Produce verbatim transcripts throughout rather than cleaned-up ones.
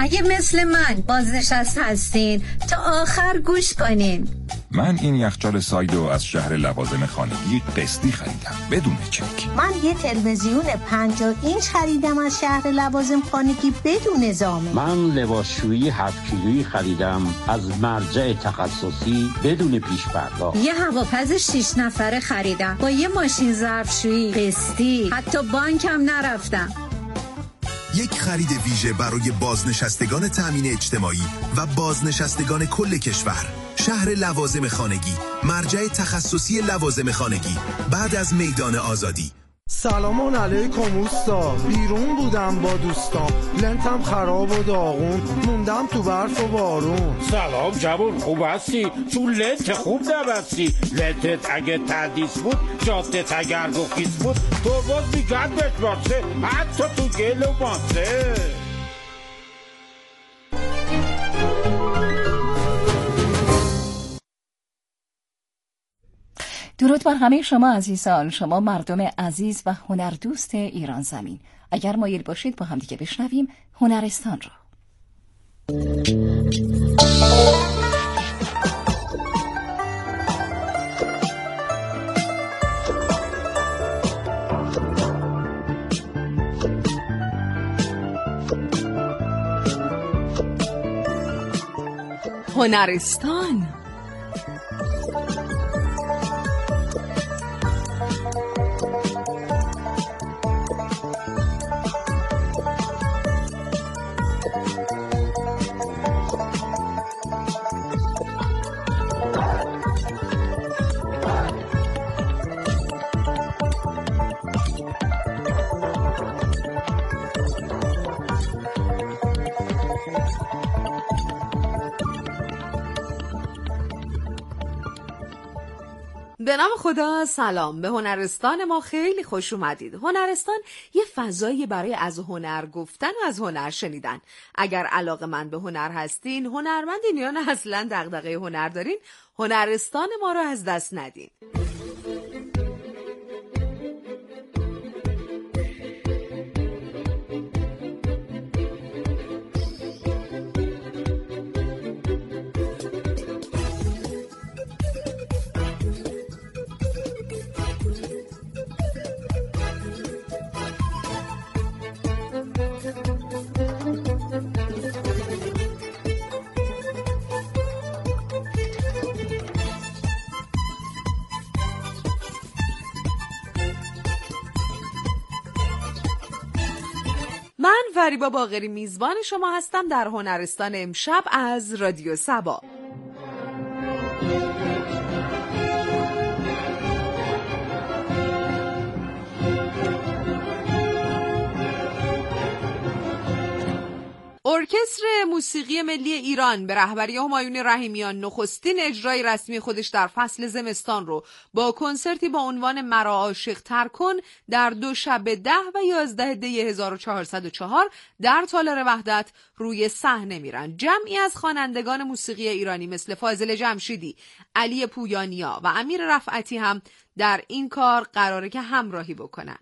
اگه مثل من بازنشست هستین تا آخر گوش کنین. من این یخچال سایدو از شهر لوازم خانگی قسطی خریدم بدون چک. من یه تلویزیون پنجاه اینچ خریدم از شهر لوازم خانگی بدون زامن. من لباسشویی هفت کیلویی خریدم از مرجع تخصصی بدون پیش پرداخت. یه هواپز شش نفره خریدم با یه ماشین ظرفشویی قسطی، حتی بانکم نرفتم. یک خرید ویژه برای بازنشستگان تامین اجتماعی و بازنشستگان کل کشور. شهر لوازم خانگی، مرجع تخصصی لوازم خانگی، بعد از میدان آزادی. سلام علیکم اوستا، بیرون بودم با دوستام، لنتم خراب و داغون، موندم تو برف و بارون. سلام جوون، خوب هستی؟ چون لنت خوب نبستی. لنتت اگه تردیس بود، جادت اگر گفیس بود، تو باز میگرد بشباسه، حتی تو گل و ماسه. درود بر همه شما عزیزان، شما مردم عزیز و هنردوست ایران زمین. اگر مایل باشید با هم دیگه بشنویم هنرستان را. هنرستان به نام خدا. سلام، به هنرستان ما خیلی خوش اومدید. هنرستان یه فضایی برای از هنر گفتن و از هنر شنیدن. اگر علاقه‌مند به هنر هستین، هنرمندین یا نه اصلا دغدغه هنر دارین، هنرستان ما رو از دست ندین. من فریبا باقری میزبان شما هستم در هنرستان امشب از رادیو سبا. ارکستر موسیقی ملی ایران به رهبری همایون رحیمیان نخستین اجرای رسمی خودش در فصل زمستان رو با کنسرتی با عنوان مرا عاشق تر کن در دو شب ده و یازده دی هزار و چهارصد و چهار در تالار وحدت روی صحنه میرن. جمعی از خوانندگان موسیقی ایرانی مثل فاضل جمشیدی، علی پویانیا و امیر رفعتی هم در این کار قراره که همراهی بکنن.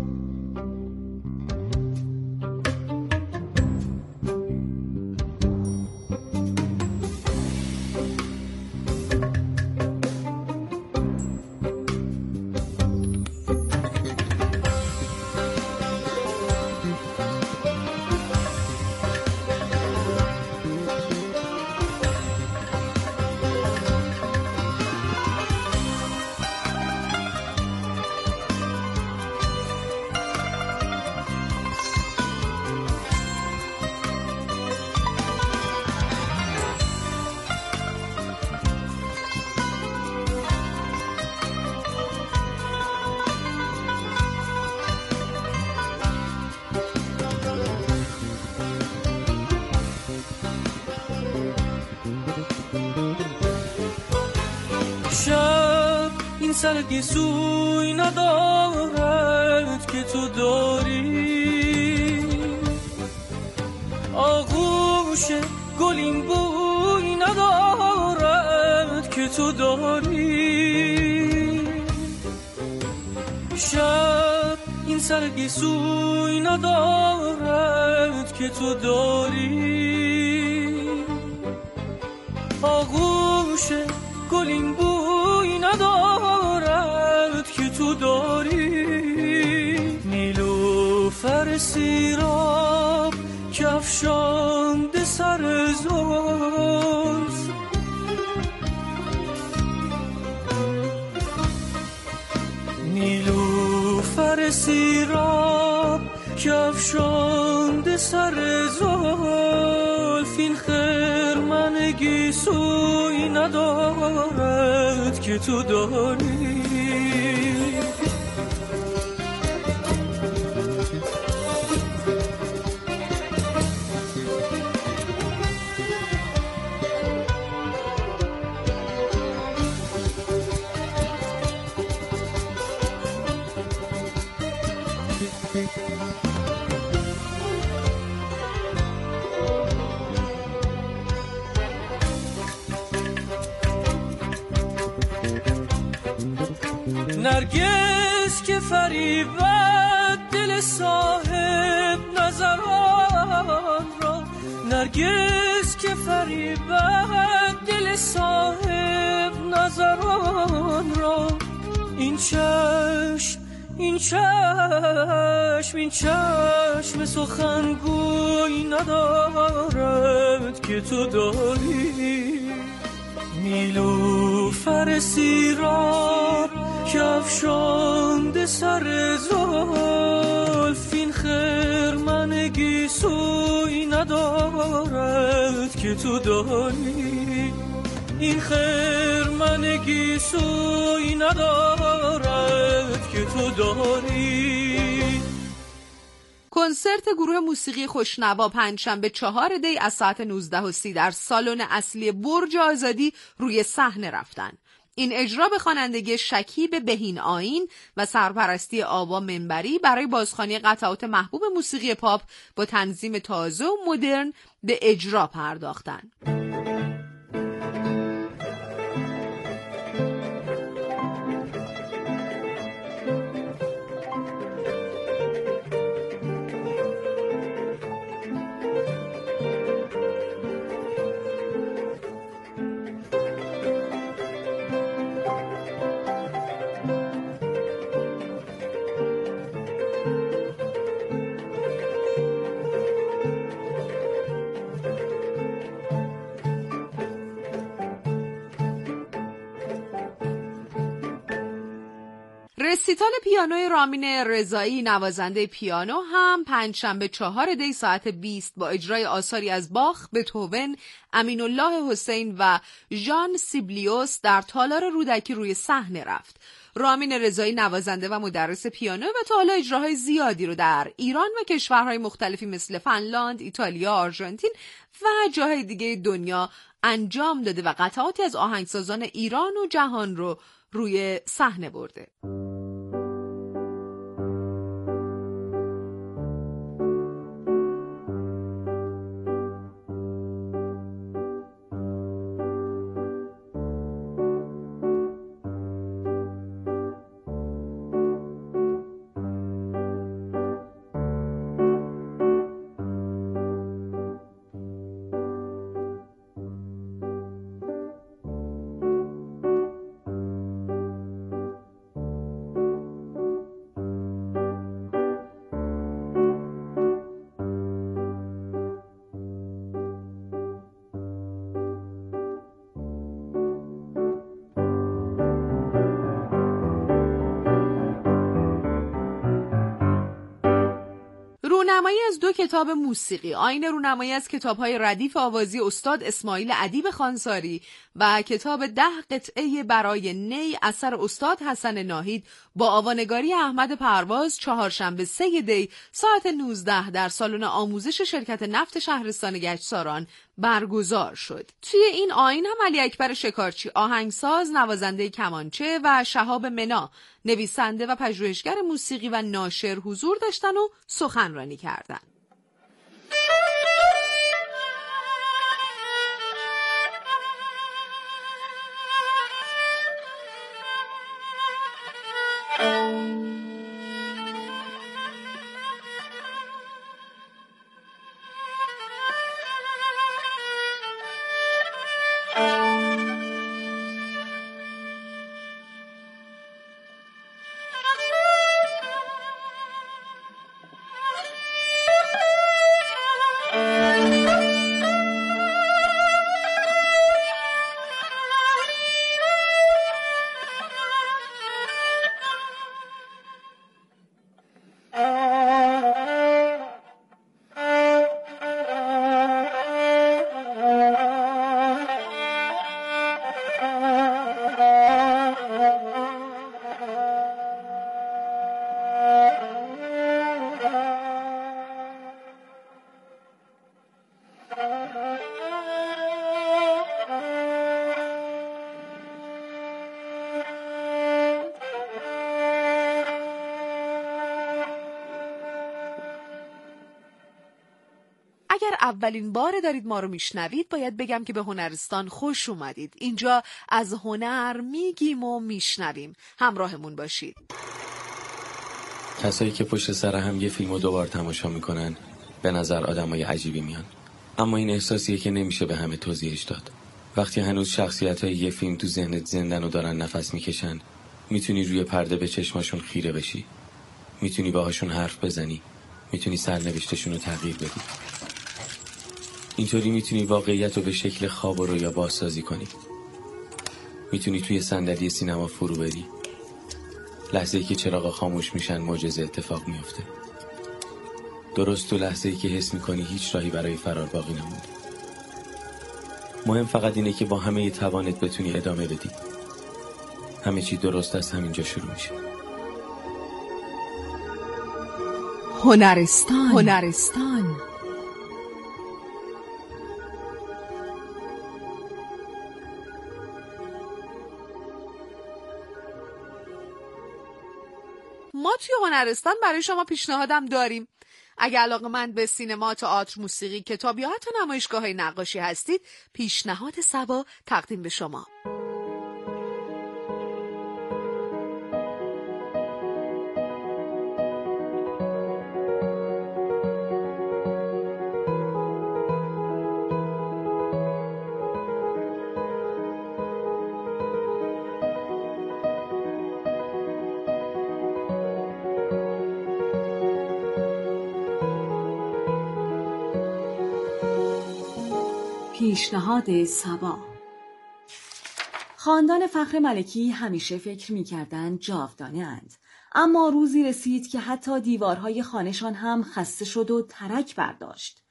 شب این سرگی سوی ندارد که تو داری، آغوش گلین بوی ندارد که تو داری. شب این سر گیسوی ندارد که تو داری، آغوش گل این بوی ندارد که تو داری، نیلوفر سیراب کفشانده سر زلف، نیلوفر سیراب کفشانده سر زلف، این خرمن گیسوی ندارد که تو داری. نرگس که فریبد دل صاحب نظران را، نرگس که فریبد دل صاحب نظران را، این چشم این چشم این چشم سخنگوی ندارد که تو داری، نیلوفر سیراب کفشانده سر زلف، این خرمن گیسوی ندارد که تو داری، این خرمن گیسوی ندارد که تو داری. کنسرت گروه موسیقی خوشنوا پنجشنبه چهار دی از ساعت نوزده و سی در سالن اصلی برج آزادی روی صحنه رفتن. این اجرا به خوانندگی شکیب بهین آیین و سرپرستی آوا منبری برای بازخوانی قطعات محبوب موسیقی پاپ با تنظیم تازه و مدرن به اجرا پرداختند. رسیتال پیانوی رامین رضایی نوازنده پیانو هم پنجشنبه چهار دی ساعت بیست با اجرای آثاری از باخ، بتهوون، امین الله حسین و ژان سیبلیوس در تالار رودکی روی صحنه رفت. رامین رضایی نوازنده و مدرس پیانو و تا حالا اجراهای زیادی رو در ایران و کشورهای مختلفی مثل فنلاند، ایتالیا، آرژانتین و جاهای دیگه دنیا انجام داده و قطعاتی از آهنگسازان ایران و جهان رو روی صحنه برده. رونمایی از دو کتاب موسیقی، آیین رونمایی از کتاب‌های ردیف آوازی استاد اسماعیل ادیب خانساری و کتاب ده قطعه برای نی اثر استاد حسن ناهید با آوانگاری احمد پرواز، چهارشنبه سه دی ساعت نوزده در سالن آموزش شرکت نفت شهرستان گچساران برگزار شد. توی این آیین هم علی اکبر شکارچی آهنگساز، نوازنده کمانچه و شهاب منا نویسنده و پژوهشگر موسیقی و ناشر حضور داشتن و سخنرانی کردن. اگر اولین بار دارید ما رو میشنوید باید بگم که به هنرستان خوش اومدید. اینجا از هنر میگیم و میشنویم. همراهمون باشید. کسایی که پشت سر هم یه فیلمو دوبار تماشا میکنن به نظر آدمای عجیبی میان، اما این احساسیه که نمیشه به همه توضیحش داد. وقتی هنوز شخصیت‌های یه فیلم تو ذهنت زندن و دارن نفس میکشن، میتونی روی پرده به چشماشون خیره بشی، میتونی باهاشون حرف بزنی، میتونی سرنوشتشون رو تغییر بدی. اینطوری میتونی واقعیت رو به شکل خواب و رویا بازسازی کنی. میتونی توی صندلی سینما فرو بری. لحظه‌ای که چراغا خاموش میشن معجزه اتفاق میفته. درست تو لحظه‌ای که حس میکنی هیچ راهی برای فرار باقی نمونده. مهم فقط اینه که با همه توانت بتونی ادامه بدی. همه چی درست از همینجا شروع میشه. هنرستان هنرستان ما توی هنرستان برای شما پیشنهادم داریم. اگه علاقه‌مند به سینما، تئاتر، موسیقی، کتاب یا حتی نمایشگاه‌های نقاشی هستید، پیشنهاد صبا تقدیم به شما. پیشنهاد صبا. خاندان فخر ملکی همیشه فکر می‌کردند جاودانه اند، اما روزی رسید که حتی دیوارهای خانه‌شان هم خسته شد و ترک برداشت.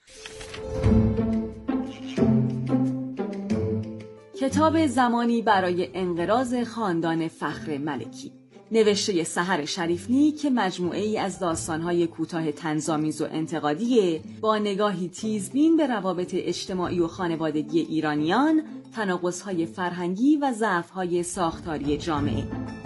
کتاب زمانی برای انقراض خاندان فخر ملکی، نوشته سحر شریفنی که مجموعه ای از داستان‌های کوتاه طنزآمیز و انتقادی با نگاهی تیزبین به روابط اجتماعی و خانوادگی ایرانیان، تناقض‌های فرهنگی و ضعف‌های ساختاری جامعه.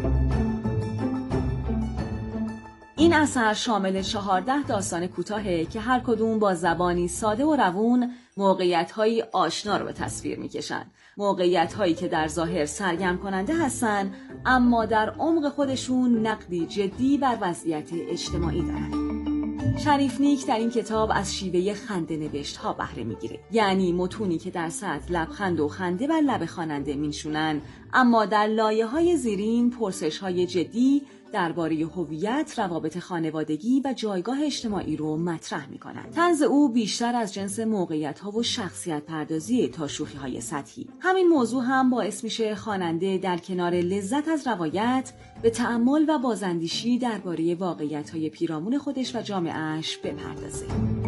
این اثر شامل چهارده داستان کوتاهه که هر کدوم با زبانی ساده و روون موقعیت‌های آشنا رو به تصویر می‌کشن. موقعیت‌هایی که در ظاهر سرگرم کننده هستن، اما در عمق خودشون نقدی جدی بر وضعیت اجتماعی دارن. شریفنیک در این کتاب از شیوه خنده نوشت ها بهره میگیره، یعنی متونی که در سطح لبخند و خنده بر لب خواننده مینشونن، اما در لایه‌های زیرین پرسش‌های جدی درباره هویت، روابط خانوادگی و جایگاه اجتماعی رو مطرح می‌کنند. طنز او بیشتر از جنس موقعیت‌ها و شخصیت پردازی تا شوخی‌های سطحی. همین موضوع هم باعث میشه خواننده در کنار لذت از روایت به تأمل و بازاندیشی درباره واقعیت‌های پیرامون خودش و جامعه‌اش بپردازه.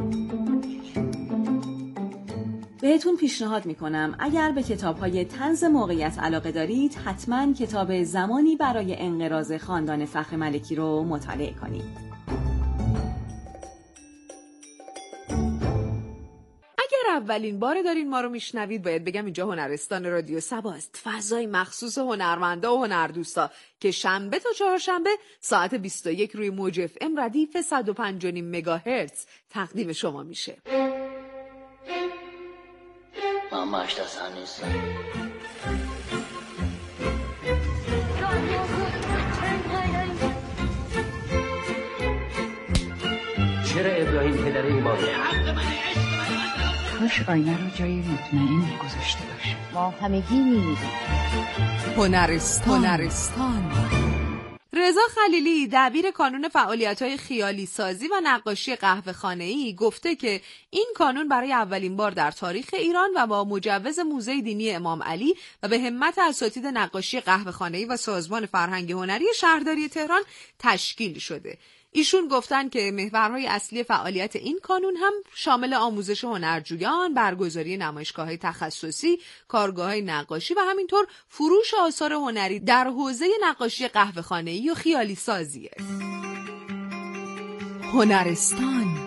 بهتون پیشنهاد میکنم اگر به کتاب‌های طنز موقعیت علاقه دارید، حتما کتاب زمانی برای انقراض خاندان فخر ملکی رو مطالعه کنید. اگر اولین بار دارین ما رو میشنوید، باید بگم اینجا هنرستان رادیو صباست، فضای مخصوص هنرمندا و هنردوستا که شنبه تا چهارشنبه ساعت بیست و یک روی موج اف ام ردیف صد و پنج و نیم مگاهرتز تقدیم شما میشه. Mamaş da sanıyorsun. چرا ابراهیم پدر این باقی؟ کاش آینه رو جای مطمئن گذاشته باشه. ما همگی می‌بینیم. هنرستان هنرستان رضا خلیلی دبیر کانون فعالیت‌های خیالی سازی و نقاشی قهوه‌خانه‌ای گفته که این کانون برای اولین بار در تاریخ ایران و با مجوز موزه دینی امام علی و به همت اساتید نقاشی قهوه‌خانه‌ای و سازمان فرهنگ هنری شهرداری تهران تشکیل شده. ایشون گفتن که محورهای اصلی فعالیت این کانون هم شامل آموزش هنرجویان، برگزاری نمایشگاه‌های تخصصی، کارگاه‌های نقاشی و همینطور فروش آثار هنری در حوزه نقاشی قهوه‌خانه‌ای و خیالی سازیه. هنرستان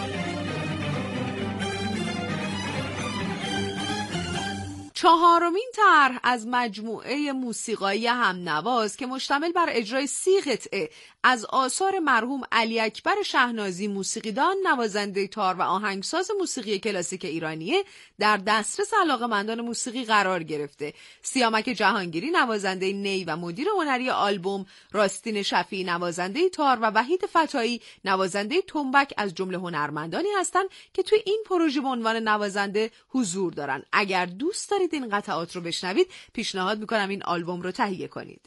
چهارمین طرح از مجموعه موسیقایی همنواست که مشتمل بر اجرای سی قطعه از آثار مرحوم علی اکبر شهنازی، موسیقیدان، نوازنده تار و آهنگساز موسیقی کلاسیک ایرانیه، در دسترس علاقه‌مندان موسیقی قرار گرفته. سیامک جهانگیری نوازنده نی و مدیر هنری آلبوم، راستین شفیعی نوازنده تار و وحید فتایی نوازنده تنبک از جمله هنرمندانی هستند که توی این پروژه به عنوان نوازنده حضور دارن. اگر دوست دارید این قطعات رو بشنوید، پیشنهاد میکنم این آلبوم رو تهیه کنید.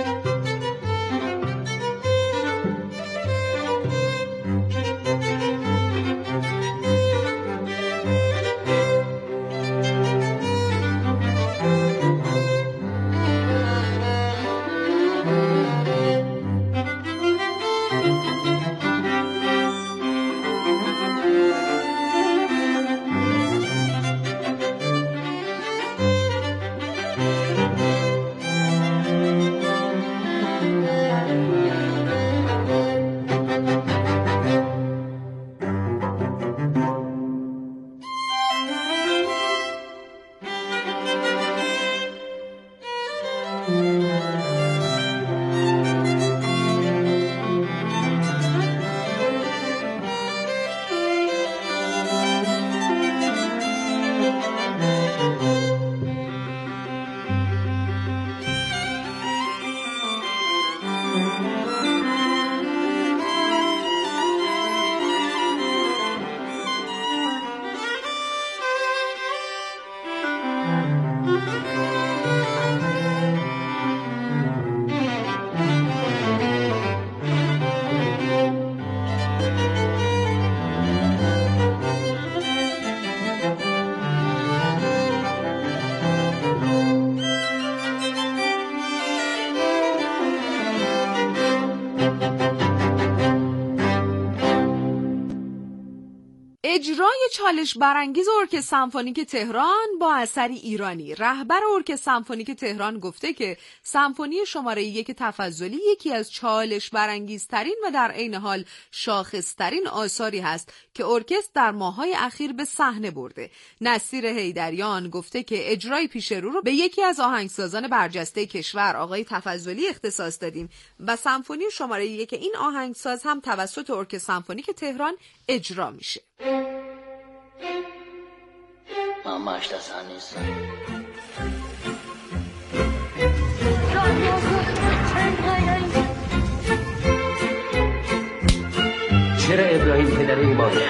اجرای چالش برانگیز ارکستر سمفونیک تهران با اثری ایرانی. رهبر ارکستر سمفونیک تهران گفته که سمفونی شماره یک تفضلی یکی از چالش برانگیزترین و در عین حال شاخصترین آثاری هست که ارکستر در ماه‌های اخیر به صحنه برده. نصیر حیدریان گفته که اجرای پیش رو رو به یکی از آهنگسازان برجسته کشور آقای تفضلی اختصاص دادیم و سمفونی شماره یک این آهنگساز هم توسط ارکستر سمفونیک تهران اجرا میشه. Mama işte sahnesi. چرا ابراهیم پدر این بابه؟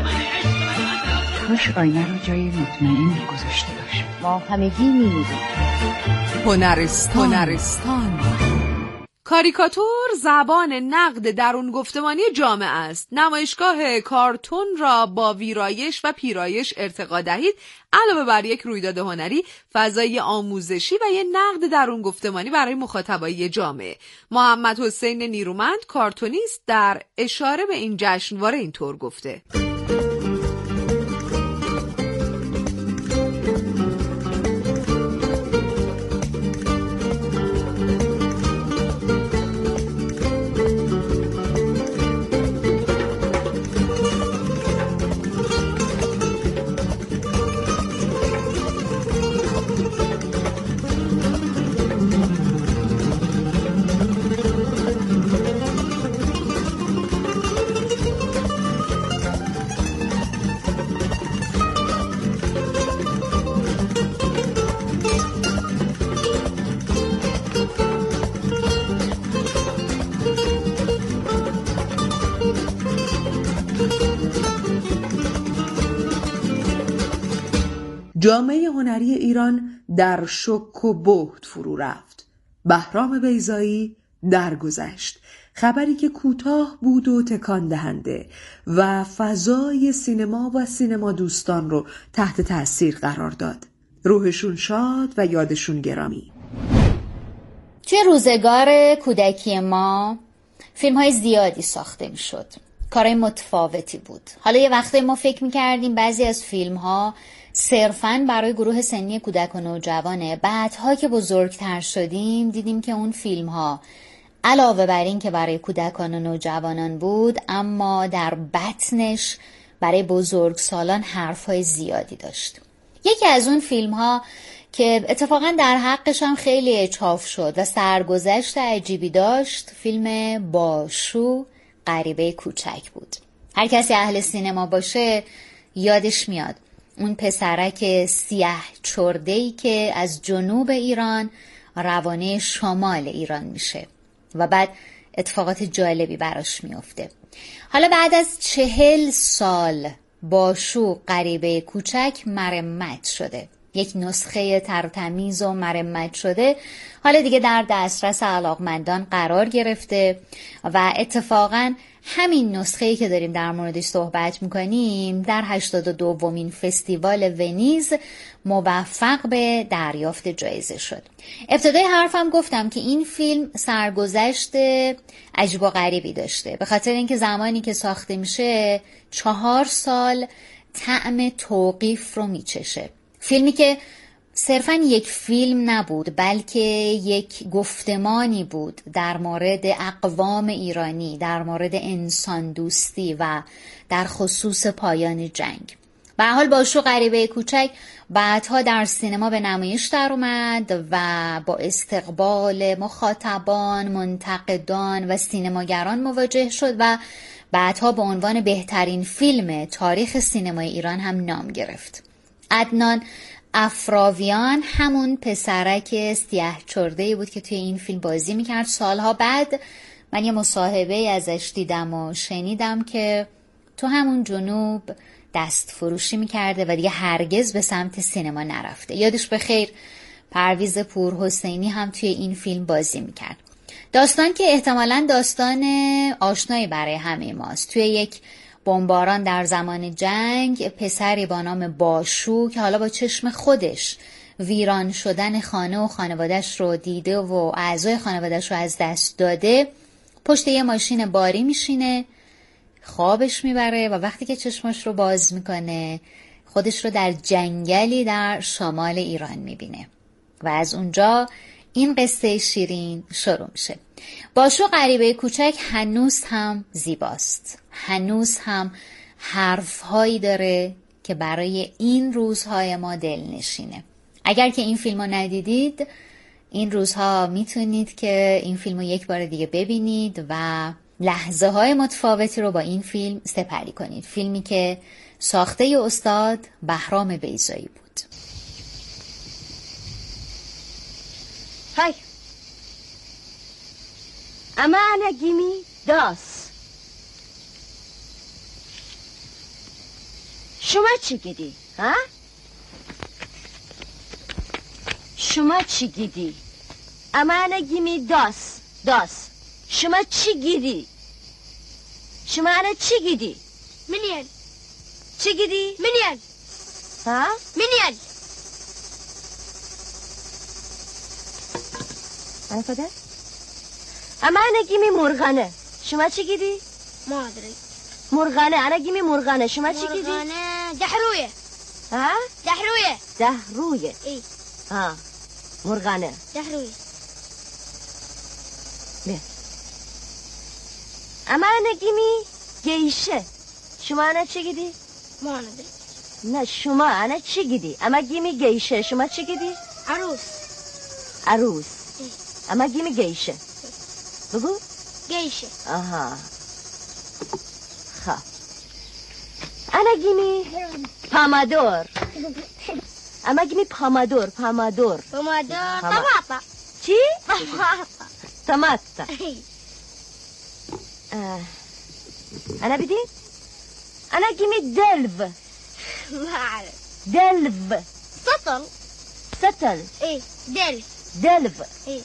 کاش آینه رو جای مطمئنی گذاشته باشه. ما همگی می‌میریم. هنرستان. هنرستان. کاریکاتور زبان نقد درون گفتمانی جامعه است. نمایشگاه کارتون را با ویرایش و پیرایش ارتقا دهید. علاوه بر یک رویداد هنری، فضای آموزشی و یک نقد درون گفتمانی برای مخاطبای جامعه. محمد حسین نیرومند کارتونیست در اشاره به این جشنواره اینطور گفته: جامعه هنری ایران در شک و بهت فرو رفت. بهرام بیضایی درگذشت. خبری که کوتاه بود و تکان دهنده و فضای سینما و سینما دوستان رو تحت تأثیر قرار داد. روحشون شاد و یادشون گرامی. توی روزگار کودکی ما فیلم های زیادی ساخته می شد. کارهای متفاوتی بود. حالا یه وقتی ما فکر می کردیم بعضی از فیلم ها صرفاً برای گروه سنی کودک و نوجوانه. بعدها که بزرگتر شدیم دیدیم که اون فیلم ها علاوه بر این که برای کودکان و نوجوانان بود، اما در بطنش برای بزرگسالان حرفهای زیادی داشت. یکی از اون فیلم ها که اتفاقا در حقش هم خیلی چاپ شد و سرگذشت عجیبی داشت. فیلم باشو غریبه کوچک بود. هر کسی اهل سینما باشه یادش میاد اون پسرک سیاه چرده‌ای که از جنوب ایران روانه شمال ایران میشه و بعد اتفاقات جالبی براش میفته. حالا بعد از چهل سال باشو غریبه کوچک مرمت شده، یک نسخه تر و تمیز و مرمت شده، حالا دیگه در دسترس علاقمندان قرار گرفته و اتفاقاً همین نسخه‌ای که داریم در موردش صحبت میکنیم در هشتاد و دومین فستیوال ونیز موفق به دریافت جایزه شد. ابتدای حرفم گفتم که این فیلم سرگذشت عجیب و غریبی داشته، به خاطر اینکه زمانی که ساخته میشه چهار سال طعم توقیف رو میچشه. فیلمی که صرفاً یک فیلم نبود بلکه یک گفتمانی بود در مورد اقوام ایرانی، در مورد انسان دوستی و در خصوص پایان جنگ. به هر حال باشو غریبه کوچک بعدها در سینما به نمایش در اومد و با استقبال مخاطبان، منتقدان و سینماگران مواجه شد و بعدها به عنوان بهترین فیلم تاریخ سینمای ایران هم نام گرفت. عدنان افراویان همون پسرک سیاه چرده‌ای بود که توی این فیلم بازی میکرد. سالها بعد من یه مصاحبه ازش دیدم و شنیدم که تو همون جنوب دست فروشی میکرده و دیگه هرگز به سمت سینما نرفته. یادش بخیر پرویز پورحسینی هم توی این فیلم بازی میکرد. داستان که احتمالاً داستان آشنایی برای همه ماست. توی یک بمباران در زمان جنگ پسری با نام باشو که حالا با چشم خودش ویران شدن خانه و خانواده‌اش رو دیده و اعضای خانواده‌اش رو از دست داده، پشت یه ماشین باری میشینه، خوابش میبره و وقتی که چشمش رو باز میکنه خودش رو در جنگلی در شمال ایران میبینه و از اونجا این قصه شیرین شروع میشه. باشو غریبه کوچک هنوز هم زیباست، هنوز هم حرفهایی داره که برای این روزهای ما دلنشینه. اگر که این فیلمو ندیدید این روزها میتونید که این فیلمو یک بار دیگه ببینید و لحظه های متفاوتی رو با این فیلم سپری کنید. فیلمی که ساخته استاد بهرام بیضایی بود. Hi. Amana, give me das. شما چی گیدی؟ ها؟ شما چی گیدی؟ Amana, give me das. Das. شما چی گیدی؟ شما انا چی گیدی؟ مليون. چی گیدی؟ مليون. ها؟ مليون. أنا فدا؟ أما أنا جيمي مرغنة شو ما تشيكيدي؟ ما أدري. مرغنة أنا جيمي مرغنة شو ما تشيكيدي؟ مرغنة دحروية. ها؟ دحروية. دحروية. إيه. ها. مرغنة. دحروية. بيه. أما أنا جيمي جيشة شو ما أنا تشيكيدي؟ ما أدري. نه شما أنا تشيكيدي أما جيمي جيشة شو ما تشيكيدي؟ عروس. عروس. إيه. أما جيمي جيشة بقول جيشة. آها خا أنا جيمي بامادور أما جيمي بامادور بامادور بامادور طماطة. شي؟ طماطة. طماطة. آه. أنا بدي أنا جيمي دلف. ما أعرف. دلف. سطل. سطل. إيه دلف. دلف. إيه.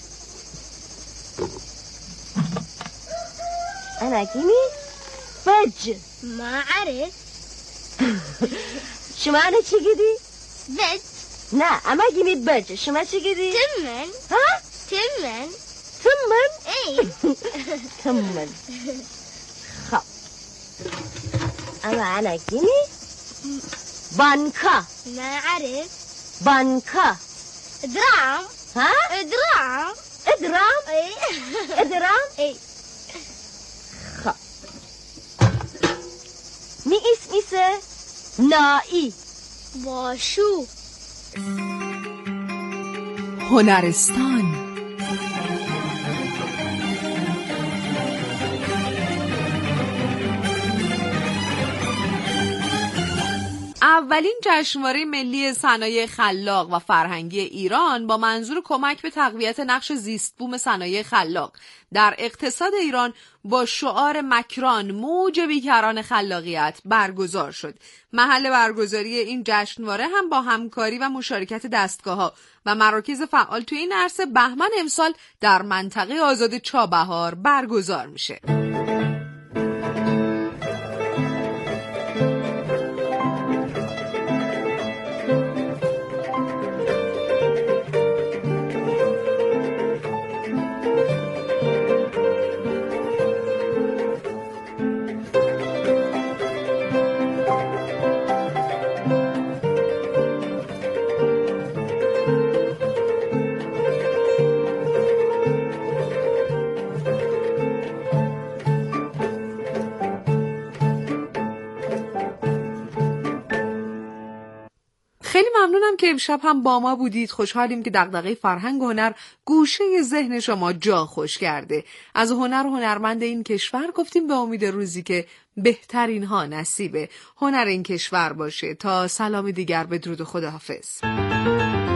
أنا جيمي فج. ما أعرف. شو معنى تشيكيدي؟ فج. لا أما جيمي بج شو ما تشيكيدي؟ تمن. ها؟ تمن. تمن؟ إيه. تمن. خب أما أنا جيمي بانكا. ما أعرف. بانكا. درام. ها؟ درام. ادرام. إيه. ادرام. إيه. خب می اسم ایسه نایی باشو. هنرستان. اولین جشنواره ملی صنایع خلاق و فرهنگی ایران با منظور کمک به تقویت نقش زیستبوم صنایع خلاق در اقتصاد ایران با شعار مکران موج بیکران خلاقیت برگزار شد. محل برگزاری این جشنواره هم با همکاری و مشارکت دستگاه‌ها و مراکز فعال توی این عرصه بهمن امسال در منطقه آزاد چابهار برگزار میشه. خیلی ممنونم که امشب هم با ما بودید. خوشحالیم که دغدغه فرهنگ و هنر گوشه ذهن شما جا خوش کرده. از هنر و هنرمند این کشور گفتیم به امید روزی که بهترین ها نصیب هنر این کشور باشه. تا سلام دیگر، بدرود و خداحافظ.